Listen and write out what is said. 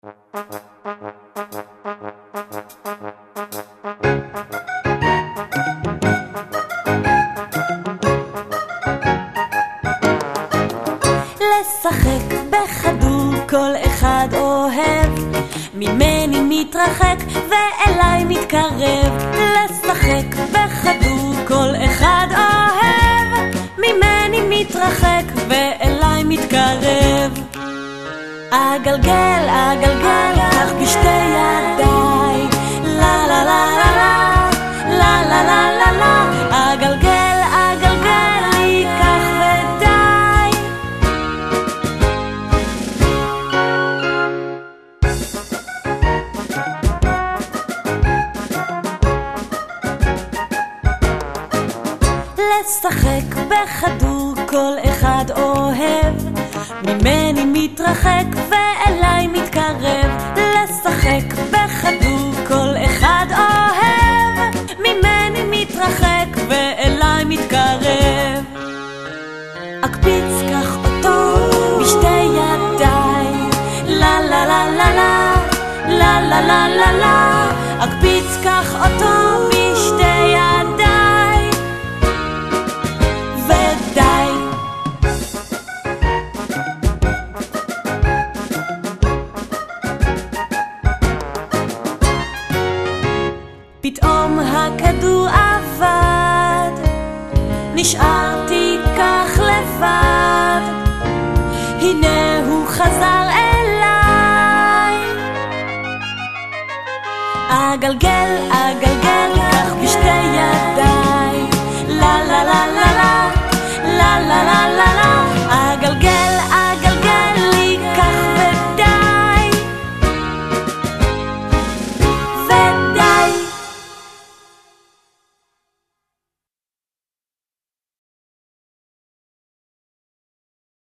לשחק בכדור כל אחד אוהב, ממני מתרחק ואליי מתקרב. לשחק בכדור כל אחד אוהב, ממני מתרחק ואליי מתקרב. אגלגל, אגלגל, כך בשתי ידיי, לה לה לה לה לה, לה לה לה לה לה. אגלגל, אגלגל, לי כך ודי. לשחק בכדור כל אחד אוהב, ממני מתרחק ואליי מתקרב. לשחק בכדור כל אחד אוהב, ממני מתרחק ואליי מתקרב. אקפיץ כך אותו בשתי ידיי, לה לה לה לה לה, לה לה לה לה לה. אקפיץ כך אותו בשתי ידיי ודי. פתאום הכדור עבד, נשארתי כך לבד. הנה הוא חזר אליי. אגלגל,